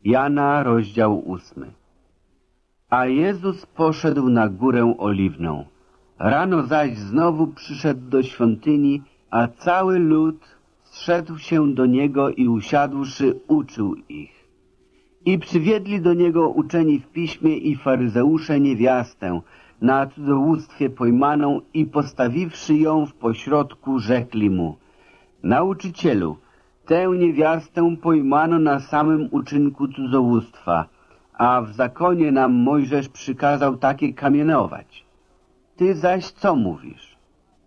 Jana, rozdział 8. A Jezus poszedł na Górę Oliwną. Rano zaś znowu przyszedł do świątyni, a cały lud zszedł się do Niego i usiadłszy uczył ich. I przywiedli do Niego uczeni w piśmie i faryzeusze niewiastę, na cudzołóstwie pojmaną i postawiwszy ją w pośrodku, rzekli Mu: Nauczycielu, tę niewiastę pojmano na samym uczynku cudzołóstwa, a w zakonie nam Mojżesz przykazał takie kamienować. Ty zaś co mówisz?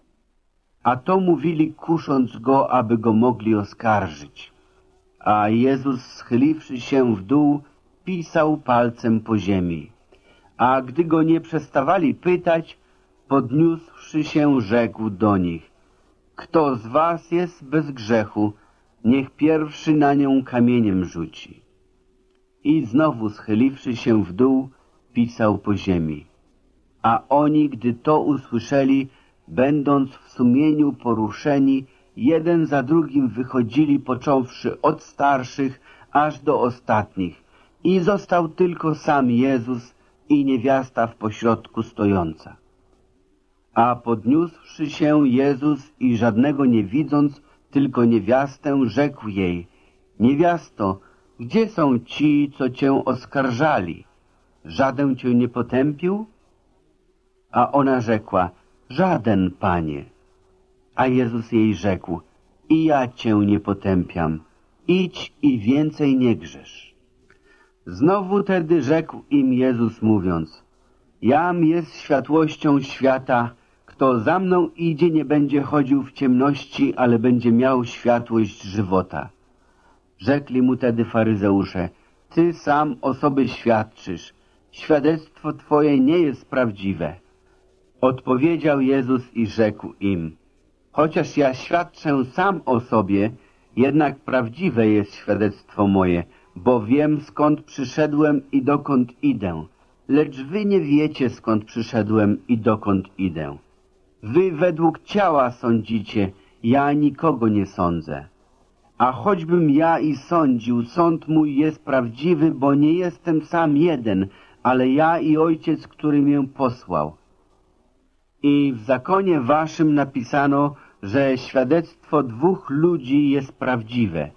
A to mówili, kusząc Go, aby Go mogli oskarżyć. A Jezus, schyliwszy się w dół, pisał palcem po ziemi. A gdy Go nie przestawali pytać, podniósłszy się, rzekł do nich: Kto z was jest bez grzechu, niech pierwszy na nią kamieniem rzuci. I znowu, schyliwszy się w dół, pisał po ziemi. A oni, gdy to usłyszeli, będąc w sumieniu poruszeni, jeden za drugim wychodzili, począwszy od starszych aż do ostatnich. I został tylko sam Jezus i niewiasta w pośrodku stojąca. A podniósłszy się Jezus i żadnego nie widząc, tylko niewiastę, rzekł jej: Niewiasto, gdzie są ci, co cię oskarżali? Żaden cię nie potępił? A ona rzekła: Żaden, Panie. A Jezus jej rzekł: I ja cię nie potępiam. Idź i więcej nie grzesz. Znowu tedy rzekł im Jezus, mówiąc: Jam jest światłością świata. Kto za mną idzie, nie będzie chodził w ciemności, ale będzie miał światłość żywota. Rzekli mu tedy faryzeusze: Ty sam o sobie świadczysz. Świadectwo Twoje nie jest prawdziwe. Odpowiedział Jezus i rzekł im: Chociaż ja świadczę sam o sobie, jednak prawdziwe jest świadectwo moje, bo wiem, skąd przyszedłem i dokąd idę. Lecz wy nie wiecie, skąd przyszedłem i dokąd idę. Wy według ciała sądzicie, ja nikogo nie sądzę. A choćbym ja i sądził, sąd mój jest prawdziwy, bo nie jestem sam jeden, ale ja i Ojciec, który mię posłał. I w zakonie waszym napisano, że świadectwo dwóch ludzi jest prawdziwe.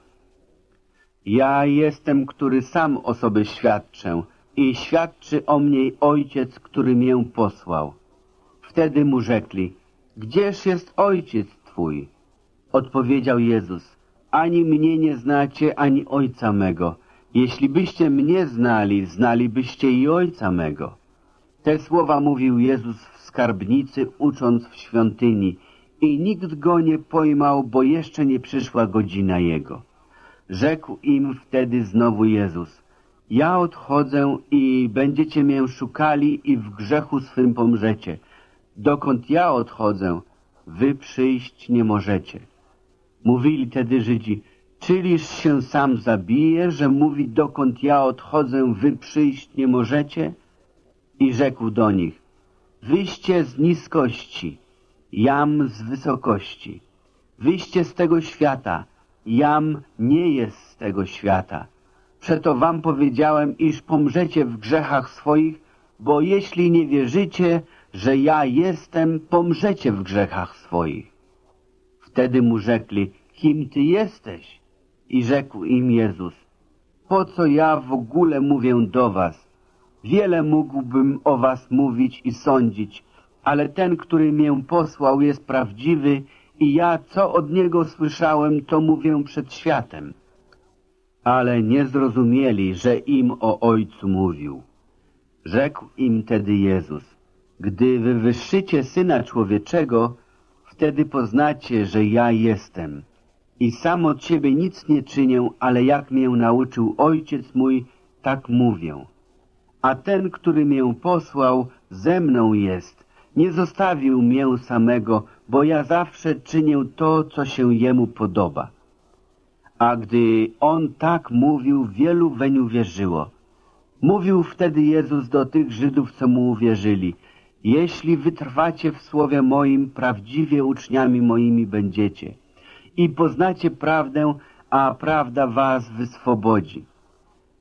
Ja jestem, który sam o sobie świadczę i świadczy o mnie Ojciec, który mię posłał. Wtedy mu rzekli: Gdzież jest Ojciec Twój? Odpowiedział Jezus: Ani mnie nie znacie, ani Ojca mego. Jeśli byście mnie znali, znalibyście i Ojca mego. Te słowa mówił Jezus w skarbnicy, ucząc w świątyni, i nikt Go nie pojmał, bo jeszcze nie przyszła godzina Jego. Rzekł im wtedy znowu Jezus: Ja odchodzę i będziecie mię szukali i w grzechu swym pomrzecie. Dokąd ja odchodzę, wy przyjść nie możecie. Mówili tedy Żydzi: Czyliż się sam zabije, że mówi: Dokąd ja odchodzę, wy przyjść nie możecie? I rzekł do nich: Wyście z niskości, jam z wysokości. Wyście z tego świata, jam nie jest z tego świata. Przeto wam powiedziałem, iż pomrzecie w grzechach swoich, bo jeśli nie wierzycie, że ja jestem, pomrzecie w grzechach swoich. Wtedy mu rzekli: Kim ty jesteś? I rzekł im Jezus: Po co ja w ogóle mówię do was? Wiele mógłbym o was mówić i sądzić, ale ten, który mię posłał, jest prawdziwy i ja, co od Niego słyszałem, to mówię przed światem. Ale nie zrozumieli, że im o Ojcu mówił. Rzekł im tedy Jezus: Gdy wywyższycie Syna Człowieczego, wtedy poznacie, że ja jestem. I sam od siebie nic nie czynię, ale jak mię nauczył Ojciec mój, tak mówię. A ten, który mię posłał, ze mną jest. Nie zostawił mię samego, bo ja zawsze czynię to, co się Jemu podoba. A gdy On tak mówił, wielu weń uwierzyło. Mówił wtedy Jezus do tych Żydów, co Mu uwierzyli: Jeśli wytrwacie w słowie moim, prawdziwie uczniami moimi będziecie. I poznacie prawdę, a prawda was wyswobodzi.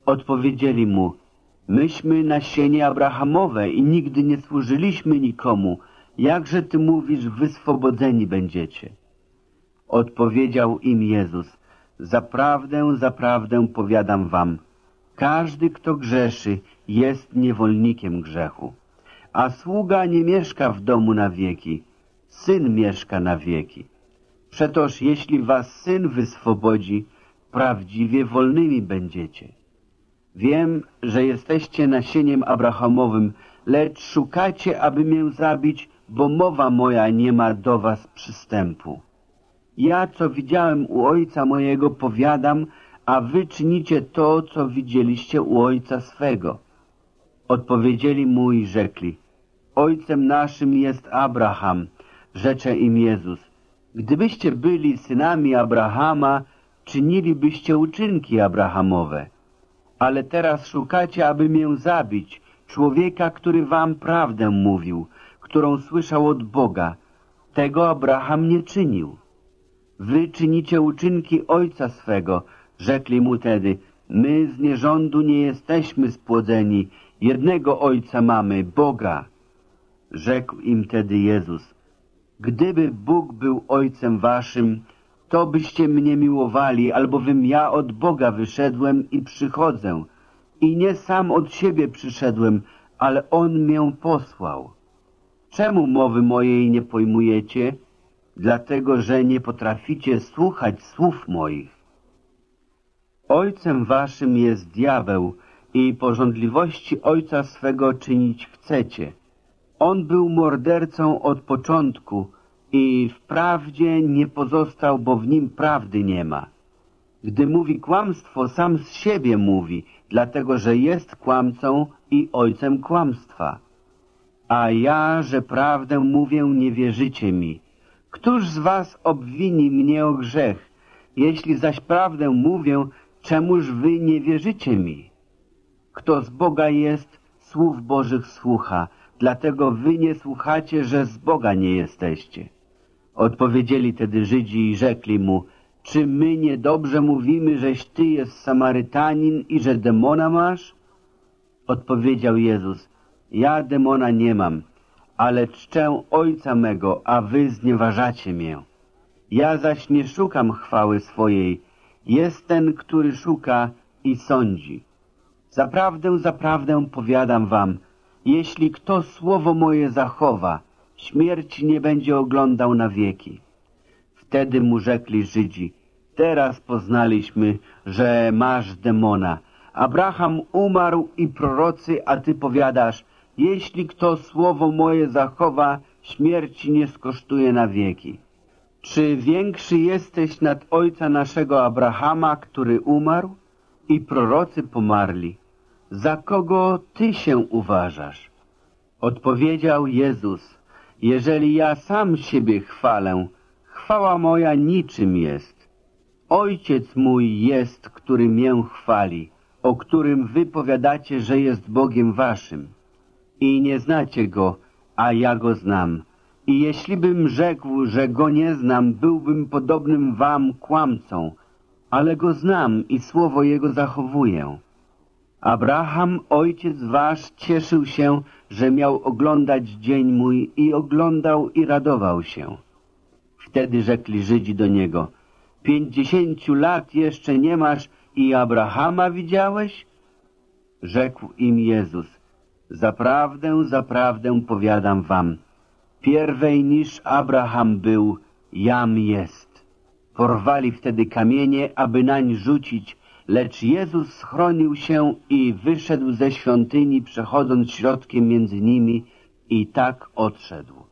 Odpowiedzieli mu: myśmy nasienie Abrahamowe i nigdy nie służyliśmy nikomu. Jakże ty mówisz, wyswobodzeni będziecie? Odpowiedział im Jezus: zaprawdę, zaprawdę powiadam wam, każdy, kto grzeszy, jest niewolnikiem grzechu. A sługa nie mieszka w domu na wieki, Syn mieszka na wieki. Przetoż jeśli was Syn wyswobodzi, prawdziwie wolnymi będziecie. Wiem, że jesteście nasieniem Abrahamowym, lecz szukacie, aby mię zabić, bo mowa moja nie ma do was przystępu. Ja, co widziałem u ojca mojego, powiadam, a wy czynicie to, co widzieliście u ojca swego. Odpowiedzieli mu i rzekli: ojcem naszym jest Abraham. Rzecze im Jezus: gdybyście byli synami Abrahama, czynilibyście uczynki Abrahamowe. Ale teraz szukacie, aby mię zabić, człowieka, który wam prawdę mówił, którą słyszał od Boga. Tego Abraham nie czynił. Wy czynicie uczynki ojca swego. Rzekli mu tedy: my z nierządu nie jesteśmy spłodzeni, jednego ojca mamy, Boga. Rzekł im tedy Jezus: gdyby Bóg był ojcem waszym, to byście mnie miłowali, albowiem ja od Boga wyszedłem i przychodzę. I nie sam od siebie przyszedłem, ale On mię posłał. Czemu mowy mojej nie pojmujecie? Dlatego, że nie potraficie słuchać słów moich. Ojcem waszym jest diabeł i pożądliwości ojca swego czynić chcecie. On był mordercą od początku i wprawdzie nie pozostał, bo w nim prawdy nie ma. Gdy mówi kłamstwo, sam z siebie mówi, dlatego że jest kłamcą i ojcem kłamstwa. A ja, że prawdę mówię, nie wierzycie mi. Któż z was obwini mnie o grzech? Jeśli zaś prawdę mówię, czemuż wy nie wierzycie mi? Kto z Boga jest, słów Bożych słucha, dlatego wy nie słuchacie, że z Boga nie jesteście. Odpowiedzieli tedy Żydzi i rzekli mu: czy my niedobrze mówimy, żeś ty jest Samarytanin i że demona masz? Odpowiedział Jezus: ja demona nie mam, ale czczę Ojca mego, a wy znieważacie mię. Ja zaś nie szukam chwały swojej, jest ten, który szuka i sądzi. Zaprawdę, zaprawdę powiadam wam, jeśli kto słowo moje zachowa, śmierci nie będzie oglądał na wieki. Wtedy mu rzekli Żydzi: teraz poznaliśmy, że masz demona. Abraham umarł i prorocy, a ty powiadasz: jeśli kto słowo moje zachowa, śmierci nie skosztuje na wieki. Czy większy jesteś nad ojca naszego Abrahama, który umarł? I prorocy pomarli. Za kogo ty się uważasz? Odpowiedział Jezus: jeżeli ja sam siebie chwalę, chwała moja niczym jest. Ojciec mój jest, który mię chwali, o którym wy powiadacie, że jest Bogiem waszym. I nie znacie Go, a ja Go znam. I jeśli bym rzekł, że Go nie znam, byłbym podobnym wam kłamcą, ale Go znam i słowo Jego zachowuję. Abraham, ojciec wasz, cieszył się, że miał oglądać dzień mój i oglądał i radował się. Wtedy rzekli Żydzi do niego: 50 lat jeszcze nie masz i Abrahama widziałeś? Rzekł im Jezus: zaprawdę, zaprawdę powiadam wam, pierwej niż Abraham był, jam jest. Porwali wtedy kamienie, aby nań rzucić, lecz Jezus schronił się i wyszedł ze świątyni, przechodząc środkiem między nimi, i tak odszedł.